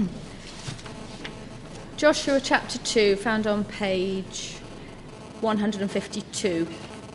Joshua chapter 2, found on page 152.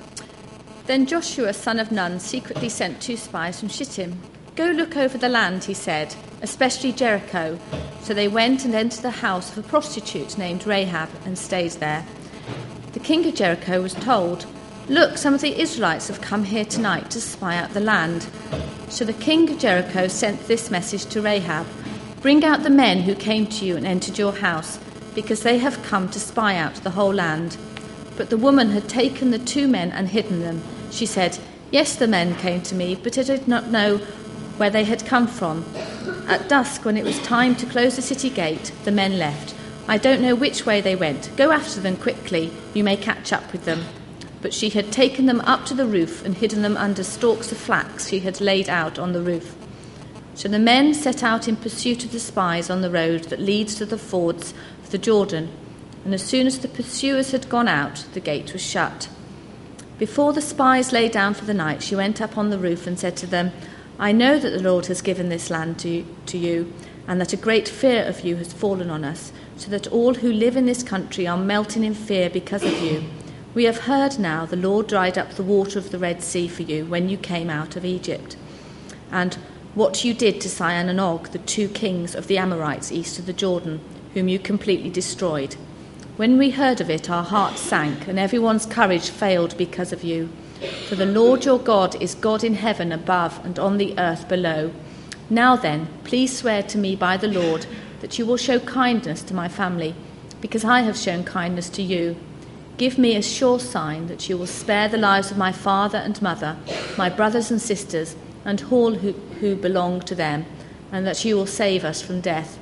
Then Joshua, son of Nun, secretly sent 2 spies from Shittim. "Go look over the land," he said, "especially Jericho." So they went and entered the house of a prostitute named Rahab and stayed there. The king of Jericho was told, "Look, some of the Israelites have come here tonight to spy out the land." So the king of Jericho sent this message to Rahab, "Bring out the men who came to you and entered your house, because they have come to spy out the whole land." But the woman had taken the 2 men and hidden them. She said, "Yes, the men came to me, but I did not know where they had come from. At dusk, when it was time to close the city gate, the men left. I don't know which way they went. Go after them quickly. You may catch up with them." But she had taken them up to the roof and hidden them under stalks of flax she had laid out on the roof. So the men set out in pursuit of the spies on the road that leads to the fords of the Jordan. And as soon as the pursuers had gone out, the gate was shut. Before the spies lay down for the night, she went up on the roof and said to them, "I know that the Lord has given this land to you, and that a great fear of you has fallen on us, so that all who live in this country are melting in fear because of you. We have heard now the Lord dried up the water of the Red Sea for you when you came out of Egypt, and what you did to Sihon and Og, the 2 kings of the Amorites east of the Jordan, whom you completely destroyed. When we heard of it, our hearts sank, and everyone's courage failed because of you. For the Lord your God is God in heaven above and on the earth below. Now then, please swear to me by the Lord that you will show kindness to my family, because I have shown kindness to you. Give me a sure sign that you will spare the lives of my father and mother, my brothers and sisters, and all who belong to them, and that you will save us from death."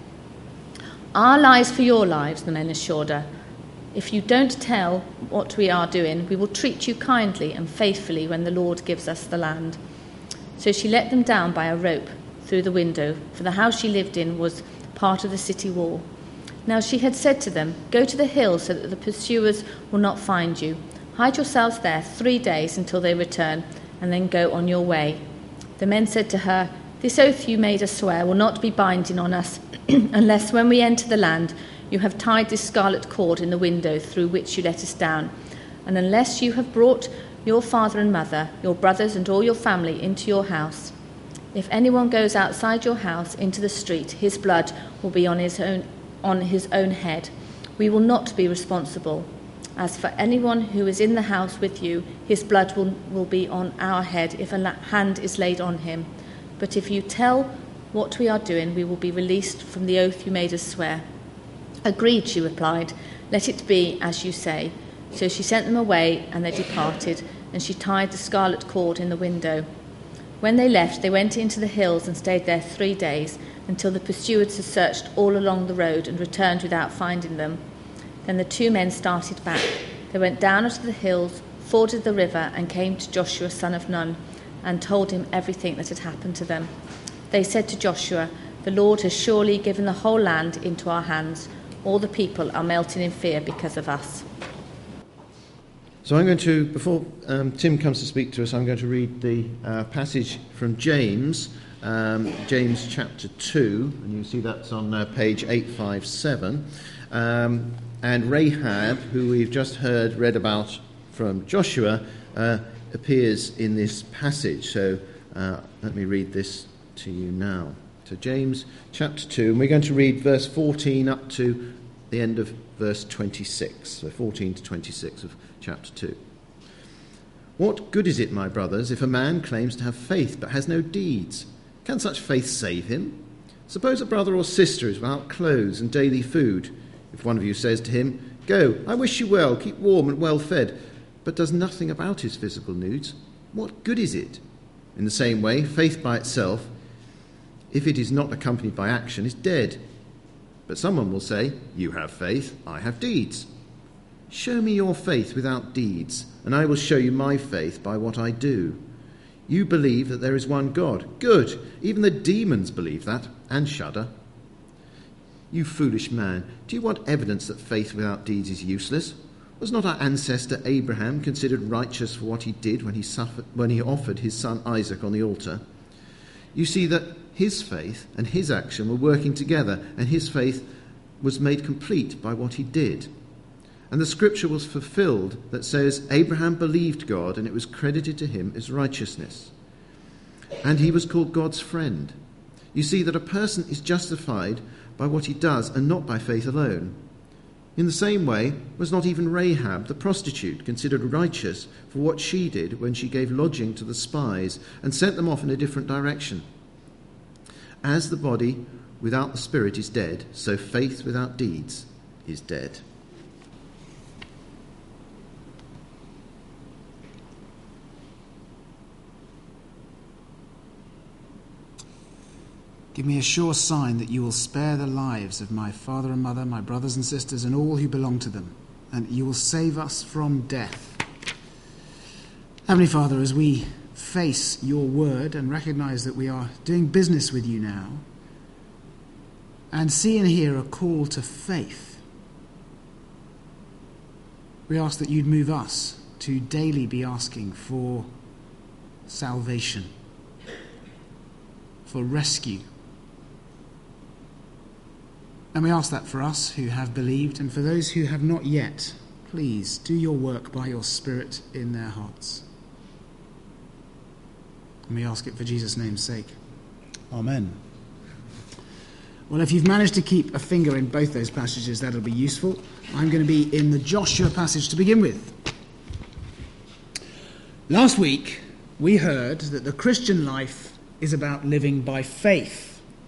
"Our lives for your lives," the men assured her. "If you don't tell what we are doing, we will treat you kindly and faithfully when the Lord gives us the land." So she let them down by a rope through the window, for the house she lived in was part of the city wall. Now she had said to them, "Go to the hill so that the pursuers will not find you. Hide yourselves there 3 days until they return, and then go on your way." The men said to her, "This oath you made us swear will not be binding on us unless when we enter the land you have tied this scarlet cord in the window through which you let us down, and unless you have brought your father and mother, your brothers and all your family into your house. If anyone goes outside your house into the street, his blood will be on his own head. We will not be responsible. As for anyone who is in the house with you, his blood will be on our head if a hand is laid on him. But if you tell what we are doing, we will be released from the oath you made us swear." "Agreed," she replied. "Let it be as you say." So she sent them away, and they departed, and she tied the scarlet cord in the window. When they left, they went into the hills and stayed there 3 days, until the pursuers had searched all along the road and returned without finding them. Then the 2 men started back. They went down into the hills, forded the river, and came to Joshua, son of Nun, and told him everything that had happened to them. They said to Joshua, "The Lord has surely given the whole land into our hands. All the people are melting in fear because of us." So I'm going to, before Tim comes to speak to us, I'm going to read the passage from James, James chapter 2, and you can see that's on page 857. And Rahab, who we've just heard read about from Joshua, appears in this passage. So let me read this to you now. So James chapter 2, and we're going to read verse 14 up to the end of verse 26. So 14 to 26 of chapter 2. "What good is it, my brothers, if a man claims to have faith but has no deeds? Can such faith save him? Suppose a brother or sister is without clothes and daily food. If one of you says to him, 'Go, I wish you well, keep warm and well fed,' but does nothing about his physical needs, what good is it? In the same way, faith by itself, if it is not accompanied by action, is dead. But someone will say, 'You have faith, I have deeds.' Show me your faith without deeds, and I will show you my faith by what I do. You believe that there is one God. Good. Even the demons believe that and shudder. You foolish man, do you want evidence that faith without deeds is useless? Was not our ancestor Abraham considered righteous for what he did when he offered his son Isaac on the altar? You see that his faith and his action were working together, and his faith was made complete by what he did. And the scripture was fulfilled that says, Abraham believed God, and it was credited to him as righteousness. And he was called God's friend. You see that a person is justified by what he does and not by faith alone. In the same way, was not even Rahab, the prostitute, considered righteous for what she did when she gave lodging to the spies and sent them off in a different direction? As the body without the spirit is dead, so faith without deeds is dead. Give me a sure sign that you will spare the lives of my father and mother, my brothers and sisters, and all who belong to them, and you will save us from death. Heavenly Father, as we face your word and recognize that we are doing business with you now, and see and hear a call to faith, we ask that you'd move us to daily be asking for salvation, for rescue. And we ask that for us who have believed, and for those who have not yet. Please do your work by your Spirit in their hearts. And we ask it for Jesus' name's sake. Amen. Well, if you've managed to keep a finger in both those passages, that'll be useful. I'm going to be in the Joshua passage to begin with. Last week, we heard that the Christian life is about living by faith.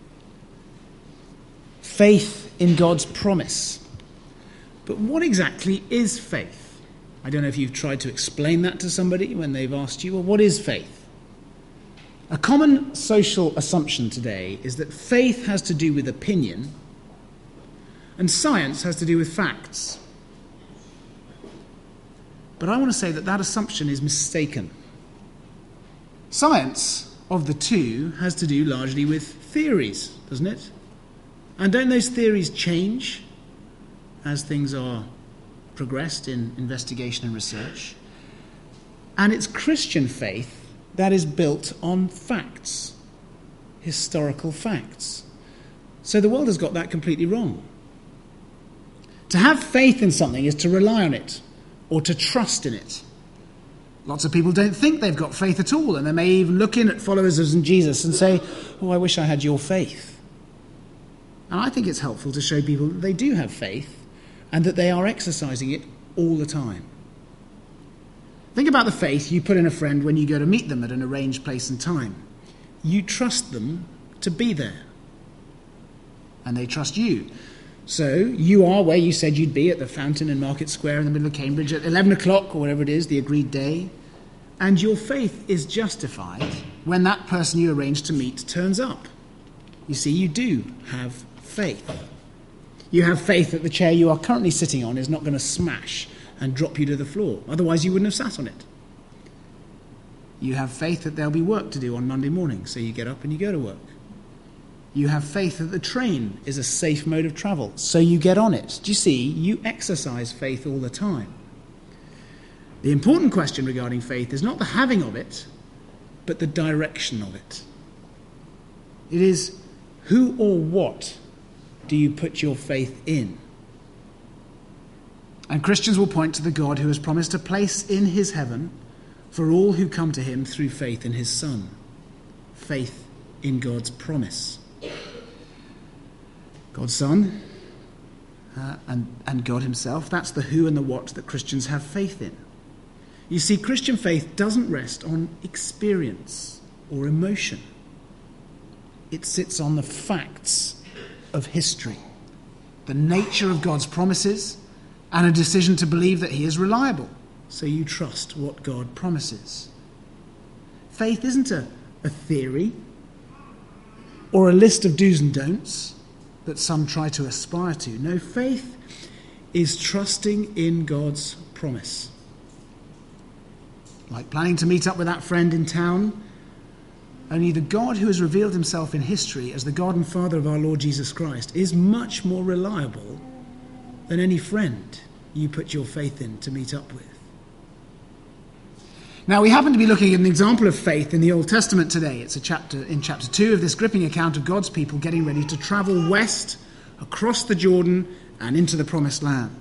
Faith in God's promise. But what exactly is faith? I don't know if you've tried to explain that to somebody when they've asked you, well, what is faith? A common social assumption today is that faith has to do with opinion and science has to do with facts. But I want to say that that assumption is mistaken. Science, of the two, has to do largely with theories, doesn't it? And don't those theories change as things are progressed in investigation and research? And it's Christian faith that is built on facts, historical facts. So the world has got that completely wrong. To have faith in something is to rely on it or to trust in it. Lots of people don't think they've got faith at all, and they may even look in at followers of Jesus and say, oh, I wish I had your faith. And I think it's helpful to show people that they do have faith and that they are exercising it all the time. Think about the faith you put in a friend when you go to meet them at an arranged place and time. You trust them to be there. And they trust you. So you are where you said you'd be at the fountain in Market Square in the middle of Cambridge at 11 o'clock or whatever it is, the agreed day. And your faith is justified when that person you arranged to meet turns up. You see, you do have faith. You have faith that the chair you are currently sitting on is not going to smash and drop you to the floor. Otherwise, you wouldn't have sat on it. You have faith that there'll be work to do on Monday morning, so you get up and you go to work. You have faith that the train is a safe mode of travel, so you get on it. Do you see? You exercise faith all the time. The important question regarding faith is not the having of it, but the direction of it. It is who or what do you put your faith in? And Christians will point to the God who has promised a place in his heaven for all who come to him through faith in his Son. Faith in God's promise. God's Son and God himself, that's the who and the what that Christians have faith in. You see, Christian faith doesn't rest on experience or emotion. It sits on the facts of history, the nature of God's promises, and a decision to believe that he is reliable. So you trust what God promises. Faith isn't a theory or a list of do's and don'ts that some try to aspire to. No, faith is trusting in God's promise. Like planning to meet up with that friend in town, only the God who has revealed himself in history as the God and Father of our Lord Jesus Christ is much more reliable than any friend you put your faith in to meet up with. Now, we happen to be looking at an example of faith in the Old Testament today. It's a chapter in chapter 2 of this gripping account of God's people getting ready to travel west across the Jordan and into the Promised Land.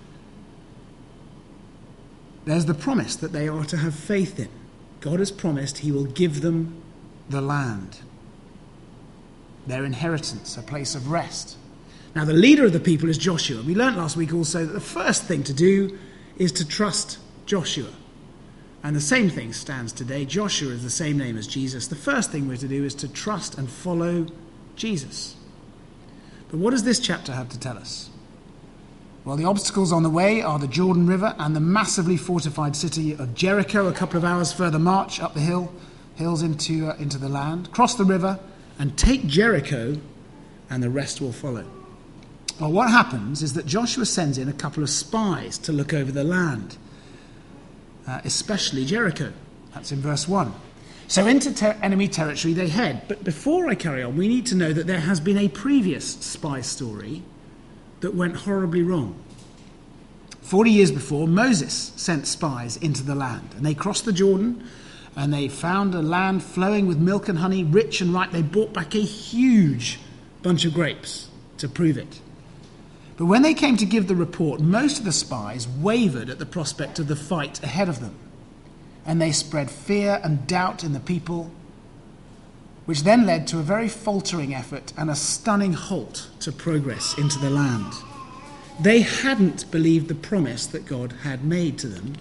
There's the promise that they are to have faith in. God has promised he will give them the land, their inheritance, a place of rest. Now, the leader of the people is Joshua. We learnt last week also that the first thing to do is to trust Joshua. And the same thing stands today. Joshua is the same name as Jesus. The first thing we're to do is to trust and follow Jesus. But what does this chapter have to tell us? Well, the obstacles on the way are the Jordan River and the massively fortified city of Jericho, a couple of hours further march up the hills into the land. Cross the river and take Jericho, and the rest will follow. Well, what happens is that Joshua sends in a couple of spies to look over the land, especially Jericho. That's in verse 1. So into enemy territory they head. But before I carry on, we need to know that there has been a previous spy story that went horribly wrong. 40 years before, Moses sent spies into the land, and they crossed the Jordan, and they found a land flowing with milk and honey, rich and ripe. They brought back a huge bunch of grapes to prove it. But when they came to give the report, most of the spies wavered at the prospect of the fight ahead of them, and they spread fear and doubt in the people, which then led to a very faltering effort and a stunning halt to progress into the land. They hadn't believed the promise that God had made to them,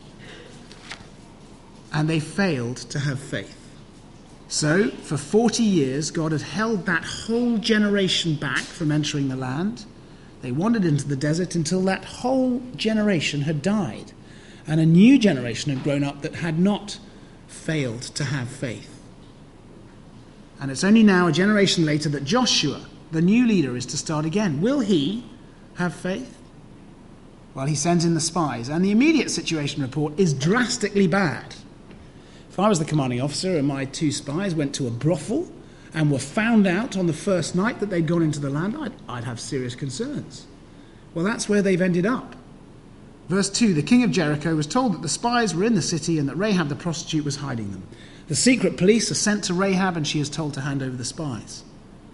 and they failed to have faith. So, for 40 years, God had held that whole generation back from entering the land. They wandered into the desert until that whole generation had died, and a new generation had grown up that had not failed to have faith. And it's only now, a generation later, that Joshua, the new leader, is to start again. Will he have faith? Well, he sends in the spies, and the immediate situation report is drastically bad. If I was the commanding officer and my two spies went to a brothel and were found out on the first night that they'd gone into the land, I'd have serious concerns. Well, that's where they've ended up. Verse 2, the king of Jericho was told that the spies were in the city and that Rahab the prostitute was hiding them. The secret police are sent to Rahab, and she is told to hand over the spies.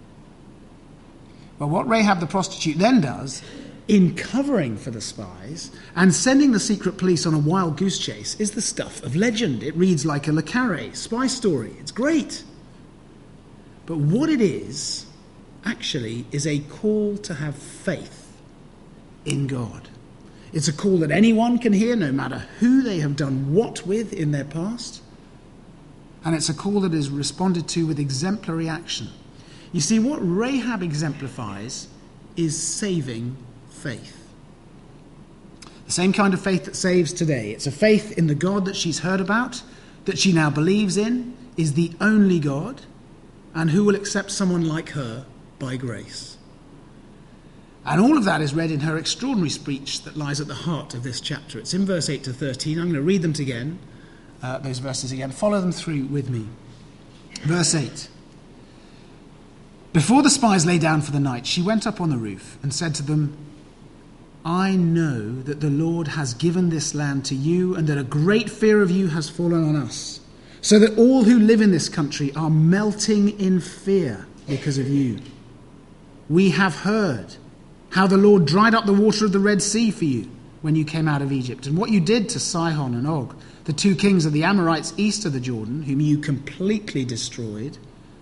Well, what Rahab the prostitute then does, in covering for the spies and sending the secret police on a wild goose chase, is the stuff of legend. It reads like a Le Carré spy story. It's great. But what it is, actually, is a call to have faith in God. It's a call that anyone can hear, no matter who they have done what with in their past. And it's a call that is responded to with exemplary action. You see, what Rahab exemplifies is saving faith. The same kind of faith that saves today. It's a faith in the God that she's heard about, that she now believes in, is the only God, and who will accept someone like her by grace. And all of that is read in her extraordinary speech that lies at the heart of this chapter. It's in verse 8 to 13. I'm going to read them again. Those verses again. Follow them through with me. Verse 8. Before the spies lay down for the night, she went up on the roof and said to them, I know that the Lord has given this land to you, and that a great fear of you has fallen on us, so that all who live in this country are melting in fear because of you. We have heard how the Lord dried up the water of the Red Sea for you when you came out of Egypt, and what you did to Sihon and Og, the two kings of the Amorites east of the Jordan, whom you completely destroyed.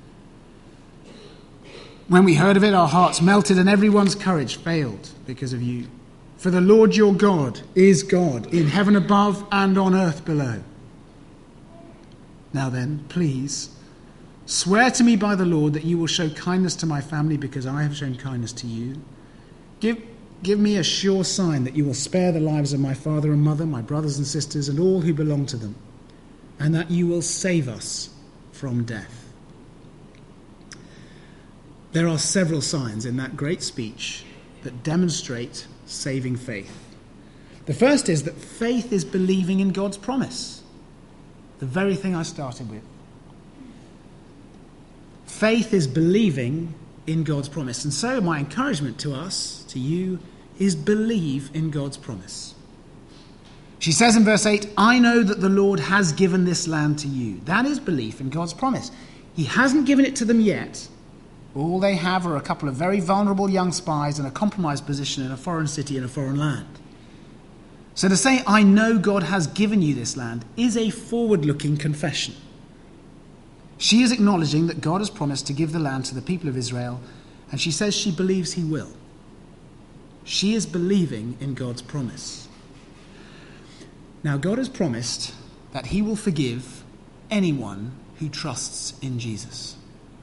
When we heard of it, our hearts melted and everyone's courage failed because of you. For the Lord your God is God in heaven above and on earth below. Now then, please, swear to me by the Lord that you will show kindness to my family because I have shown kindness to you. Give me a sure sign that you will spare the lives of my father and mother, my brothers and sisters, and all who belong to them, and that you will save us from death. There are several signs in that great speech that demonstrate saving faith. The first is that faith is believing in God's promise, the very thing I started with. Faith is believing in God's promise. And so my encouragement to us, to you, is believe in God's promise. She says in verse 8, I know that the Lord has given this land to you. That is belief in God's promise. He hasn't given it to them yet. All they have are a couple of very vulnerable young spies in a compromised position in a foreign city in a foreign land. So to say, I know God has given you this land, is a forward-looking confession. She is acknowledging that God has promised to give the land to the people of Israel, and she says she believes he will. She is believing in God's promise. Now, God has promised that he will forgive anyone who trusts in Jesus,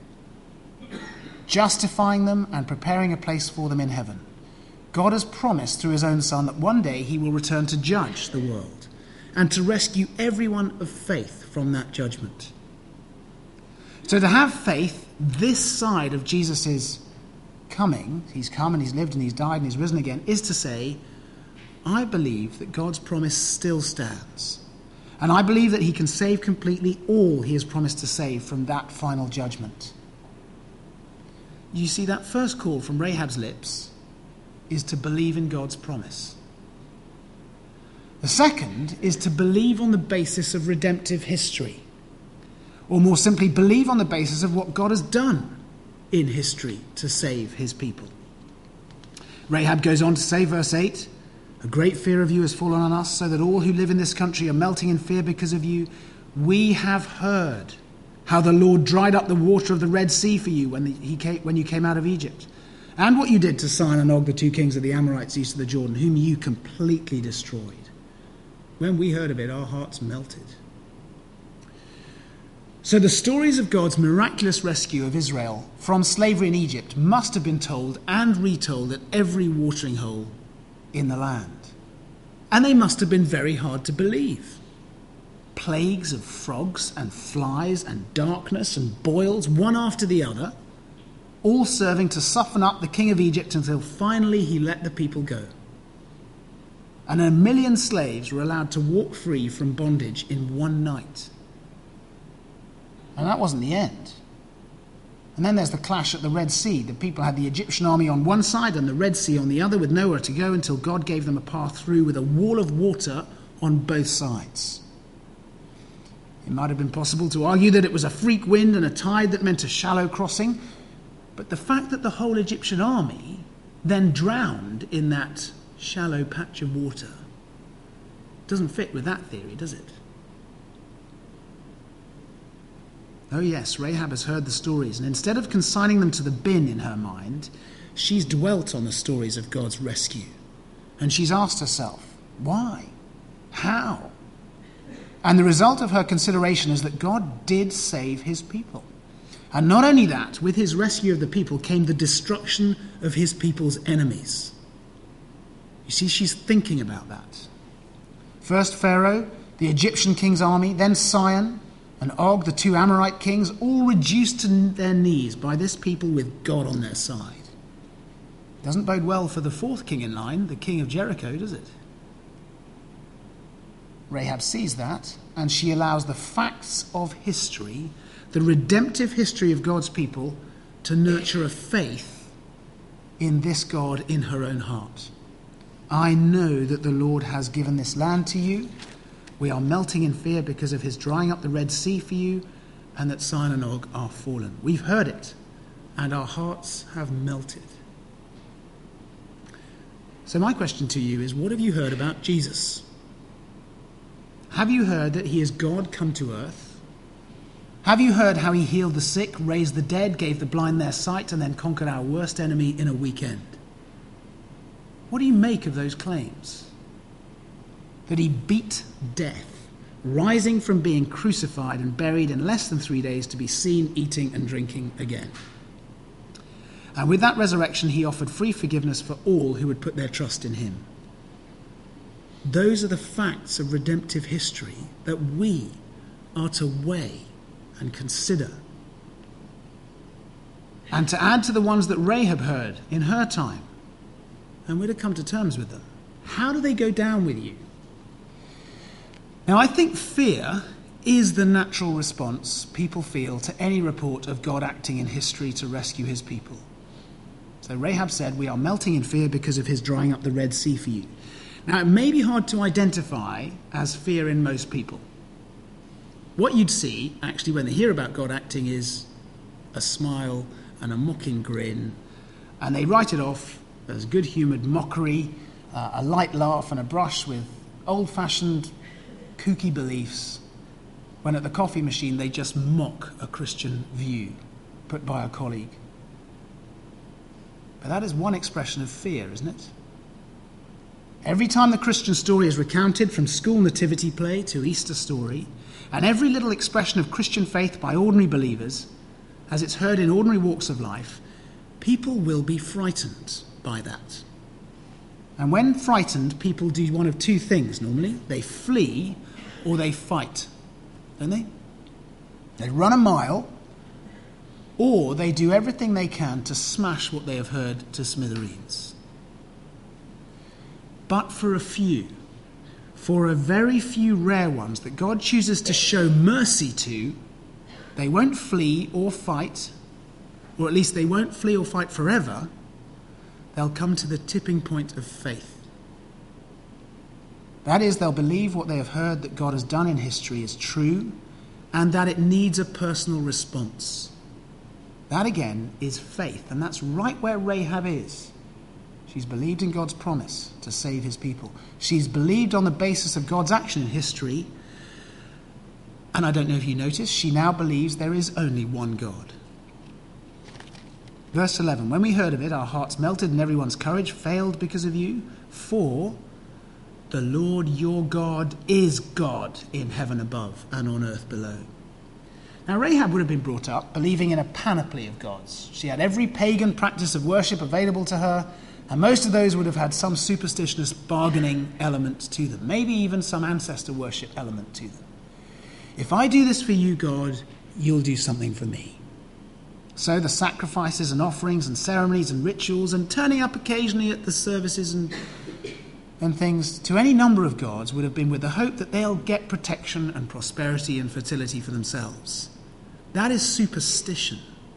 justifying them and preparing a place for them in heaven. God has promised through his own Son that one day he will return to judge the world and to rescue everyone of faith from that judgment. So to have faith this side of Jesus' coming, he's come and he's lived and he's died and he's risen again, is to say, I believe that God's promise still stands. And I believe that he can save completely all he has promised to save from that final judgment. You see, that first call from Rahab's lips is to believe in God's promise. The second is to believe on the basis of redemptive history. Or more simply, believe on the basis of what God has done in history to save his people. Rahab goes on to say, verse 8, a great fear of you has fallen on us, so that all who live in this country are melting in fear because of you. We have heard how the Lord dried up the water of the Red Sea for you when you came out of Egypt, and what you did to Sihon and Og, the two kings of the Amorites east of the Jordan, whom you completely destroyed. When we heard of it, our hearts melted. So the stories of God's miraculous rescue of Israel from slavery in Egypt must have been told and retold at every watering hole in the land. And they must have been very hard to believe. Plagues of frogs and flies and darkness and boils, one after the other, all serving to soften up the king of Egypt until finally he let the people go. And 1 million slaves were allowed to walk free from bondage in one night. And that wasn't the end. And then there's the clash at the Red Sea. The people had the Egyptian army on one side and the Red Sea on the other, with nowhere to go, until God gave them a path through with a wall of water on both sides. It might have been possible to argue that it was a freak wind and a tide that meant a shallow crossing, but the fact that the whole Egyptian army then drowned in that shallow patch of water doesn't fit with that theory, does it? Oh yes, Rahab has heard the stories, and instead of consigning them to the bin in her mind, she's dwelt on the stories of God's rescue. And she's asked herself, why? How? And the result of her consideration is that God did save his people. And not only that, with his rescue of the people came the destruction of his people's enemies. You see, she's thinking about that. First Pharaoh, the Egyptian king's army, then Sihon and Og, the two Amorite kings, all reduced to their knees by this people with God on their side. Doesn't bode well for the fourth king in line, the king of Jericho, does it? Rahab sees that, and she allows the facts of history, the redemptive history of God's people, to nurture a faith in this God in her own heart. I know that the Lord has given this land to you. We are melting in fear because of his drying up the Red Sea for you, and that Sihon and Og are fallen. We've heard it, and our hearts have melted. So my question to you is, what have you heard about Jesus? Have you heard that he is God come to earth? Have you heard how he healed the sick, raised the dead, gave the blind their sight, and then conquered our worst enemy in a weekend? What do you make of those claims? That he beat death, rising from being crucified and buried in less than 3 days to be seen eating and drinking again. And with that resurrection, he offered free forgiveness for all who would put their trust in him. Those are the facts of redemptive history that we are to weigh and consider, and to add to the ones that Rahab heard in her time, and we're to come to terms with them. How do they go down with you? Now, I think fear is the natural response people feel to any report of God acting in history to rescue his people. So Rahab said, we are melting in fear because of his drying up the Red Sea for you. Now, it may be hard to identify as fear in most people. What you'd see, actually, when they hear about God acting is a smile and a mocking grin, and they write it off as good-humoured mockery, a light laugh and a brush with old-fashioned kooky beliefs, when at the coffee machine they just mock a Christian view put by a colleague. But that is one expression of fear, isn't it? Every time the Christian story is recounted, from school nativity play to Easter story, and every little expression of Christian faith by ordinary believers, as it's heard in ordinary walks of life, people will be frightened by that. And when frightened, people do one of two things normally. They flee or they fight, don't they? They run a mile, or they do everything they can to smash what they have heard to smithereens. But for a very few rare ones that God chooses to show mercy to, they won't flee or fight, or at least they won't flee or fight forever. They'll come to the tipping point of faith. That is, they'll believe what they have heard that God has done in history is true, and that it needs a personal response. That again is faith, and that's right where Rahab is. She's believed in God's promise to save his people. She's believed on the basis of God's action in history. And I don't know if you noticed, she now believes there is only one God. Verse 11, when we heard of it, our hearts melted and everyone's courage failed because of you. For the Lord your God is God in heaven above and on earth below. Now, Rahab would have been brought up believing in a panoply of gods. She had every pagan practice of worship available to her, and most of those would have had some superstitious bargaining element to them, maybe even some ancestor worship element to them. If I do this for you, God, you'll do something for me. So the sacrifices and offerings and ceremonies and rituals and turning up occasionally at the services and things to any number of gods would have been with the hope that they'll get protection and prosperity and fertility for themselves. That is superstition.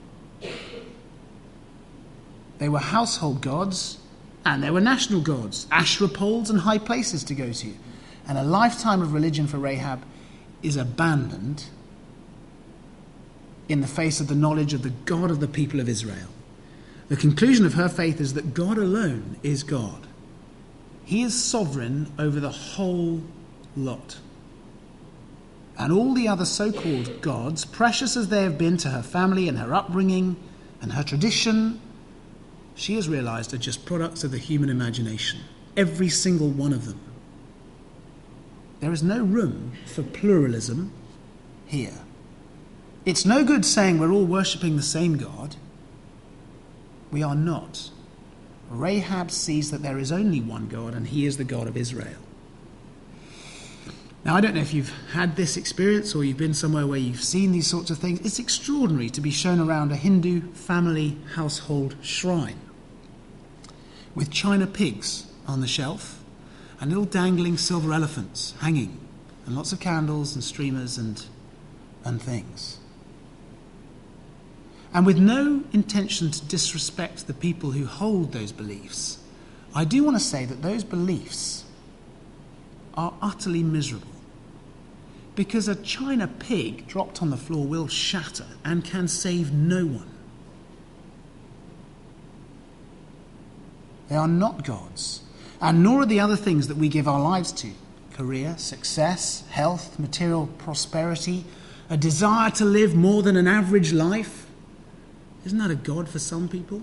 They were household gods and there were national gods, Asherah poles and high places to go to. And a lifetime of religion for Rahab is abandoned in the face of the knowledge of the God of the people of Israel. The conclusion of her faith is that God alone is God. He is sovereign over the whole lot. And all the other so-called gods, precious as they have been to her family and her upbringing and her tradition, she has realized are just products of the human imagination. Every single one of them. There is no room for pluralism here. It's no good saying we're all worshipping the same God. We are not. Rahab sees that there is only one God, and he is the God of Israel. Now, I don't know if you've had this experience or you've been somewhere where you've seen these sorts of things. It's extraordinary to be shown around a Hindu family household shrine with china pigs on the shelf and little dangling silver elephants hanging, and lots of candles and streamers and things. And with no intention to disrespect the people who hold those beliefs, I do want to say that those beliefs are utterly miserable. Because a china pig dropped on the floor will shatter and can save no one. They are not gods, and nor are the other things that we give our lives to. Career, success, health, material prosperity, a desire to live more than an average life. Isn't that a God for some people?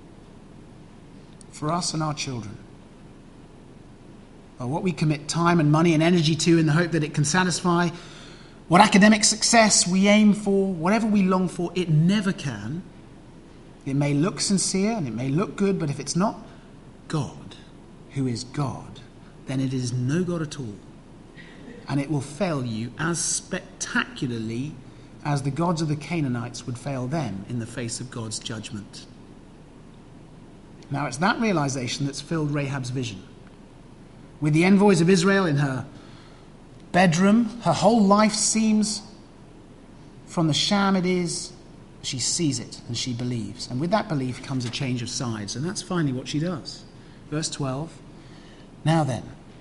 For us and our children. Or what we commit time and money and energy to in the hope that it can satisfy, what academic success we aim for, whatever we long for, it never can. It may look sincere and it may look good, but if it's not God, who is God, then it is no God at all. And it will fail you as spectacularly as the gods of the Canaanites would fail them in the face of God's judgment. Now, it's that realization that's filled Rahab's vision. With the envoys of Israel in her bedroom, her whole life seems, from the sham it is, she sees it and she believes. And with that belief comes a change of sides, and that's finally what she does. Verse 12, now then,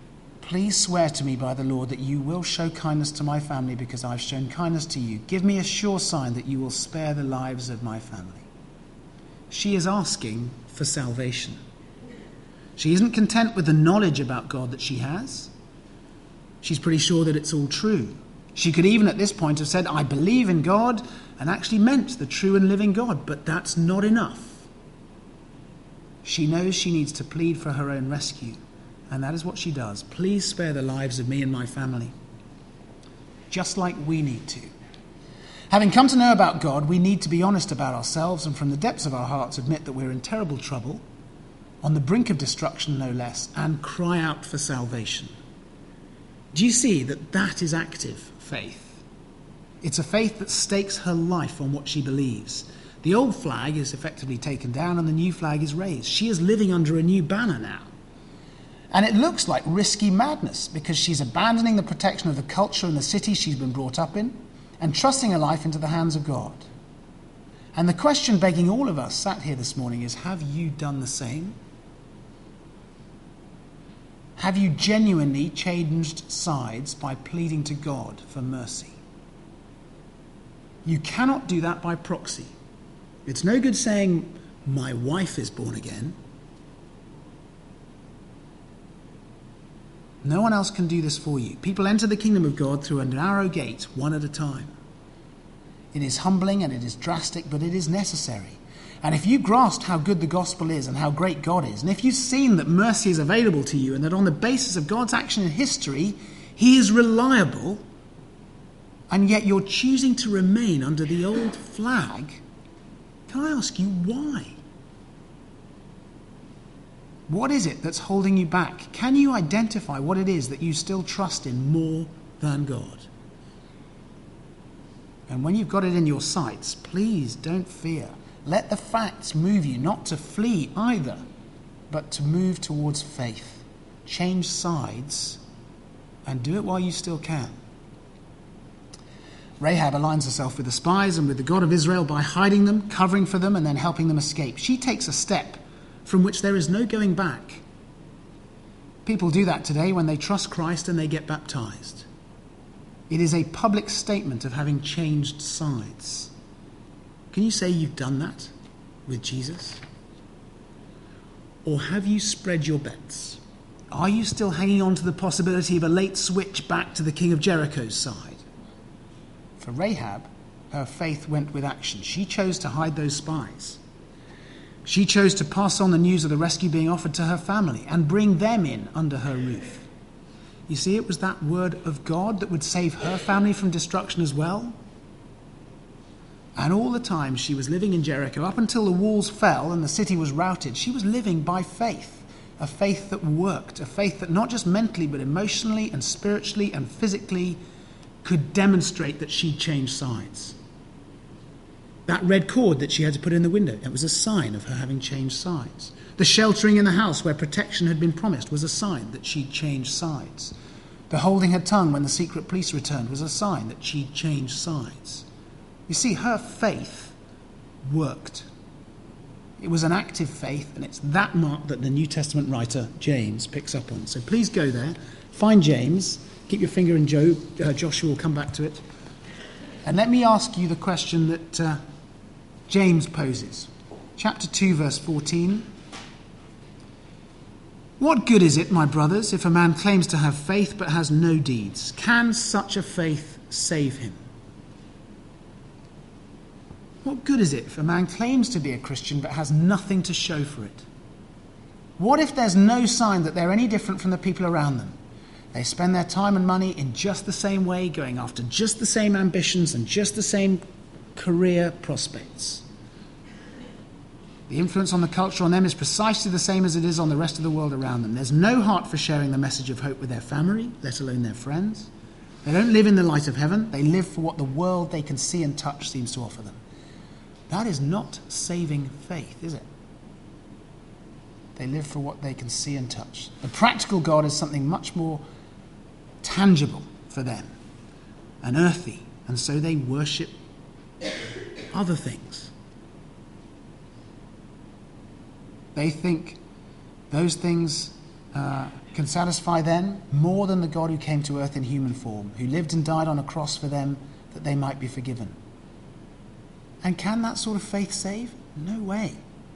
Please swear to me by the Lord that you will show kindness to my family because I've shown kindness to you. Give me a sure sign that you will spare the lives of my family. She is asking for salvation. She isn't content with the knowledge about God that she has. She's pretty sure that it's all true. She could even at this point have said, I believe in God, and actually meant the true and living God, but that's not enough. She knows she needs to plead for her own rescue. And that is what she does. Please spare the lives of me and my family. Just like we need to. Having come to know about God, we need to be honest about ourselves and from the depths of our hearts admit that we're in terrible trouble, on the brink of destruction no less, and cry out for salvation. Do you see that that is active faith? It's a faith that stakes her life on what she believes. The old flag is effectively taken down and the new flag is raised. She is living under a new banner now. And it looks like risky madness because she's abandoning the protection of the culture and the city she's been brought up in and trusting her life into the hands of God. And the question begging all of us sat here this morning is, have you done the same? Have you genuinely changed sides by pleading to God for mercy? You cannot do that by proxy. It's no good saying, my wife is born again. No one else can do this for you. People enter the kingdom of God through a narrow gate, one at a time. It is humbling and it is drastic, but it is necessary. And if you grasped how good the gospel is and how great God is, and if you've seen that mercy is available to you and that on the basis of God's action in history, he is reliable, and yet you're choosing to remain under the old flag, can I ask you why? What is it that's holding you back? Can you identify what it is that you still trust in more than God? And when you've got it in your sights, please don't fear. Let the facts move you, not to flee either, but to move towards faith. Change sides and do it while you still can. Rahab aligns herself with the spies and with the God of Israel by hiding them, covering for them, and then helping them escape. She takes a step from which there is no going back. People do that today when they trust Christ and they get baptized. It is a public statement of having changed sides. Can you say you've done that with Jesus? Or have you spread your bets? Are you still hanging on to the possibility of a late switch back to the king of Jericho's side? For Rahab, her faith went with action. She chose to hide those spies. She chose to pass on the news of the rescue being offered to her family and bring them in under her roof. You see, it was that word of God that would save her family from destruction as well. And all the time she was living in Jericho, up until the walls fell and the city was routed, she was living by faith, a faith that worked, a faith that not just mentally but emotionally and spiritually and physically could demonstrate that she'd changed sides. That red cord that she had to put in the window, it was a sign of her having changed sides. The sheltering in the house where protection had been promised was a sign that she'd changed sides. The holding her tongue when the secret police returned was a sign that she'd changed sides. You see, her faith worked. It was an active faith, and it's that mark that the New Testament writer James picks up on. So please go there, find James, keep your finger in Joshua will come back to it. And let me ask you the question that James poses. Chapter 2, verse 14. What good is it, my brothers, if a man claims to have faith but has no deeds? Can such a faith save him? What good is it if a man claims to be a Christian but has nothing to show for it? What if there's no sign that they're any different from the people around them? They spend their time and money in just the same way, going after just the same ambitions and just the same career prospects. The influence on the culture on them is precisely the same as it is on the rest of the world around them. There's no heart for sharing the message of hope with their family, let alone their friends. They don't live in the light of heaven. They live for what the world they can see and touch seems to offer them. That is not saving faith, is it? They live for what they can see and touch. The practical God is something much more tangible for them and earthy, and so they worship other things. They think those things can satisfy them more than the God who came to earth in human form, who lived and died on a cross for them that they might be forgiven. And can that sort of faith save? No way.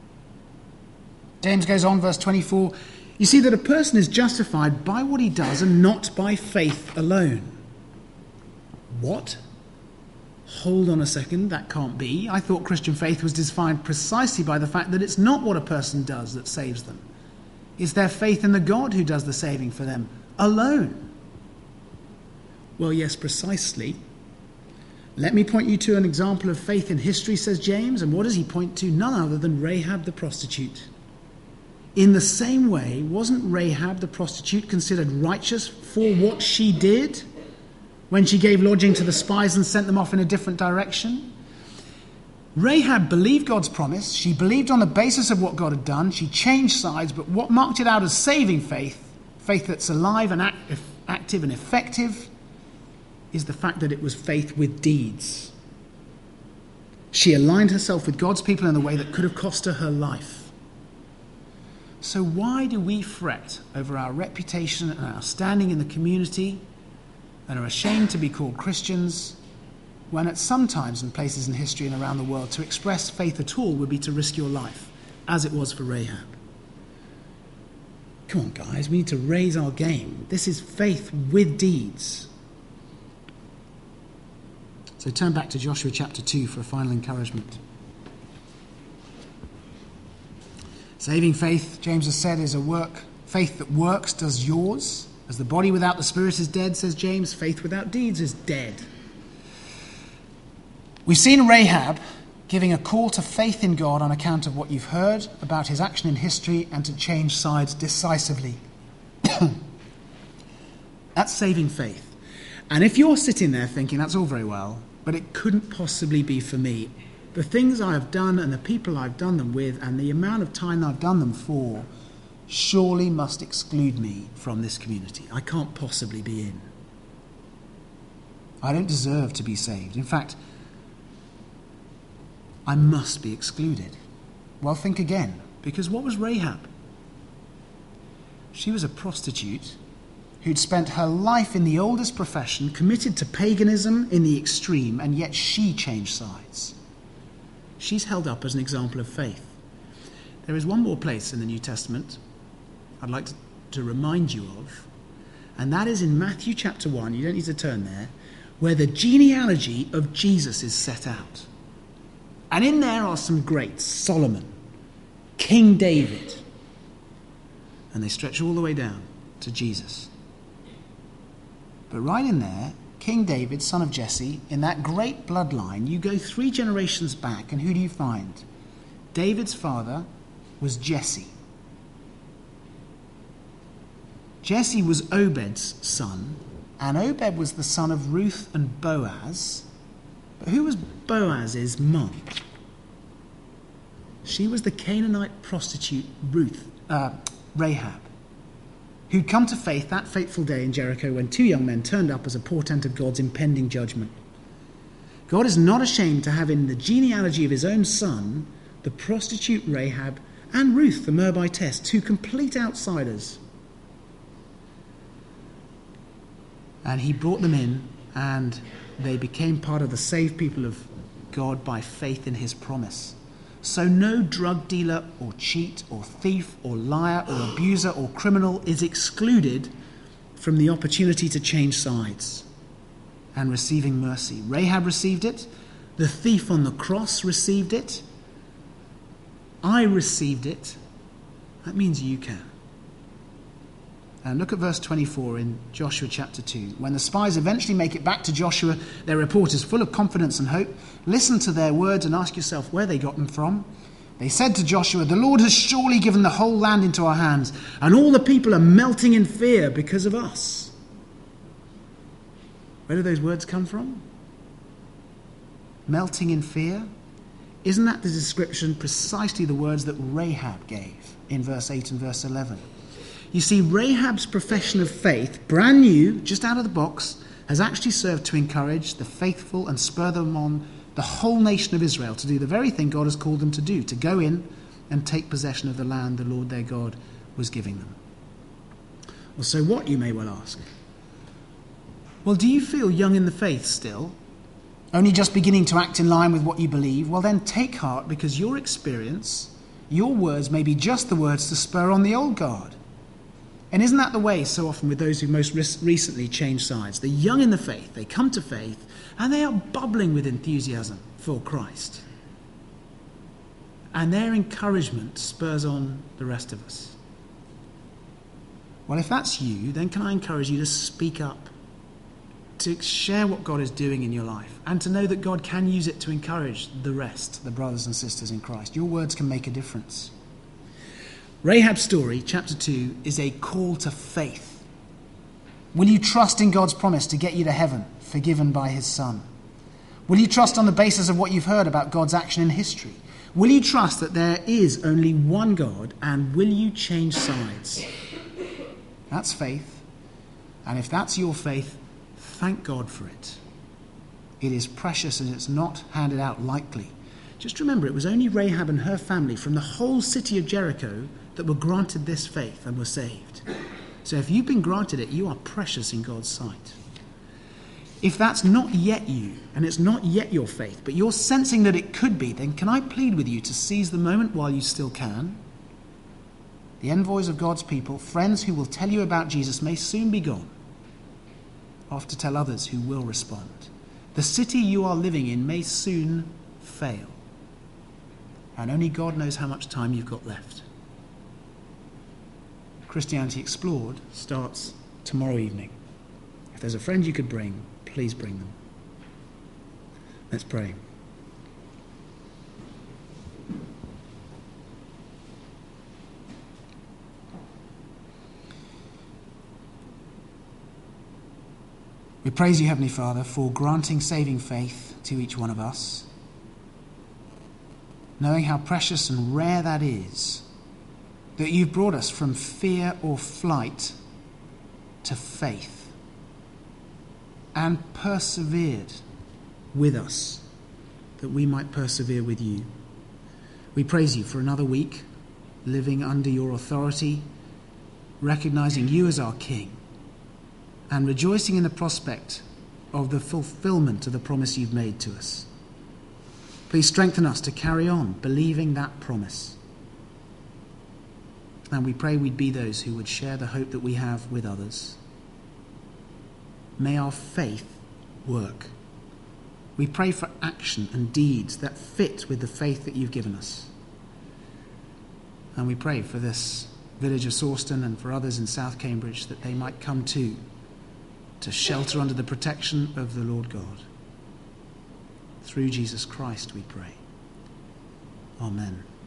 James goes on, verse 24, you see that a person is justified by what he does and not by faith alone. What? Hold on a second, that can't be. I thought Christian faith was defined precisely by the fact that it's not what a person does that saves them. It's their faith in the God who does the saving for them alone. Well, yes, precisely. Let me point you to an example of faith in history, says James. And what does he point to? None other than Rahab the prostitute. In the same way, wasn't Rahab the prostitute considered righteous for what she did when she gave lodging to the spies and sent them off in a different direction? Rahab believed God's promise. She believed on the basis of what God had done. She changed sides, but what marked it out as saving faith, faith that's alive and active and effective, is the fact that it was faith with deeds. She aligned herself with God's people in a way that could have cost her her life. So why do we fret over our reputation and our standing in the community and are ashamed to be called Christians, when at some times in places in history and around the world to express faith at all would be to risk your life, as it was for Rahab? Come on, guys, we need to raise our game. This is faith with deeds. So turn back to Joshua chapter 2 for a final encouragement. Saving faith, James has said, is a work. Faith that works does yours. As the body without the spirit is dead, says James, faith without deeds is dead. We've seen Rahab giving a call to faith in God on account of what you've heard about his action in history and to change sides decisively. That's saving faith. And if you're sitting there thinking, that's all very well, but it couldn't possibly be for me, the things I have done and the people I've done them with and the amount of time I've done them for surely must exclude me from this community. I can't possibly be in. I don't deserve to be saved. In fact, I must be excluded. Well, think again, because what was Rahab? She was a prostitute who'd spent her life in the oldest profession, committed to paganism in the extreme, and yet she changed sides. She's held up as an example of faith. There is one more place in the New Testament I'd like to remind you of, and that is in Matthew chapter 1, you don't need to turn there, where the genealogy of Jesus is set out. And in there are some greats: Solomon, King David, and they stretch all the way down to Jesus. But right in there, King David, son of Jesse, in that great bloodline, you go 3 generations back, and who do you find? David's father was Jesse. Jesse was Obed's son, and Obed was the son of Ruth and Boaz. But who was Boaz's mum? She was the Canaanite prostitute Rahab, who'd come to faith that fateful day in Jericho when 2 young men turned up as a portent of God's impending judgment. God is not ashamed to have in the genealogy of his own son the prostitute Rahab and Ruth the Moabitess, 2 complete outsiders. And he brought them in, and they became part of the saved people of God by faith in his promise. So no drug dealer or cheat or thief or liar or abuser or criminal is excluded from the opportunity to change sides and receiving mercy. Rahab received it. The thief on the cross received it. I received it. That means you can. And look at verse 24 in Joshua chapter 2. When the spies eventually make it back to Joshua, their report is full of confidence and hope. Listen to their words and ask yourself where they got them from. They said to Joshua, "The Lord has surely given the whole land into our hands, and all the people are melting in fear because of us." Where do those words come from? Melting in fear? Isn't that the description, precisely the words that Rahab gave in verse 8 and verse 11? You see, Rahab's profession of faith, brand new, just out of the box, has actually served to encourage the faithful and spur them on, the whole nation of Israel, to do the very thing God has called them to do, to go in and take possession of the land the Lord their God was giving them. Well, so what, you may well ask? Well, do you feel young in the faith still? Only just beginning to act in line with what you believe? Well, then take heart, because your experience, your words may be just the words to spur on the old guard. And isn't that the way so often with those who most recently changed sides? The young in the faith, they come to faith, and they are bubbling with enthusiasm for Christ. And their encouragement spurs on the rest of us. Well, if that's you, then can I encourage you to speak up, to share what God is doing in your life, and to know that God can use it to encourage the rest, the brothers and sisters in Christ. Your words can make a difference. Rahab's story, chapter 2, is a call to faith. Will you trust in God's promise to get you to heaven, forgiven by his Son? Will you trust on the basis of what you've heard about God's action in history? Will you trust that there is only one God, and will you change sides? That's faith. And if that's your faith, thank God for it. It is precious and it's not handed out lightly. Just remember, it was only Rahab and her family from the whole city of Jericho that were granted this faith and were saved. So if you've been granted it, you are precious in God's sight. If that's not yet you, and it's not yet your faith, but you're sensing that it could be, then can I plead with you to seize the moment while you still can? The envoys of God's people, friends who will tell you about Jesus, may soon be gone, off to tell others who will respond. The city you are living in may soon fail, and only God knows how much time you've got left. Christianity Explored starts tomorrow evening. If there's a friend you could bring, please bring them. Let's pray. We praise you, Heavenly Father, for granting saving faith to each one of us, knowing how precious and rare that is, that you've brought us from fear or flight to faith and persevered with us that we might persevere with you. We praise you for another week, living under your authority, recognizing you as our King, and rejoicing in the prospect of the fulfillment of the promise you've made to us. Please strengthen us to carry on believing that promise. And we pray we'd be those who would share the hope that we have with others. May our faith work. We pray for action and deeds that fit with the faith that you've given us. And we pray for this village of Sawston and for others in South Cambridge that they might come to shelter under the protection of the Lord God. Through Jesus Christ we pray. Amen.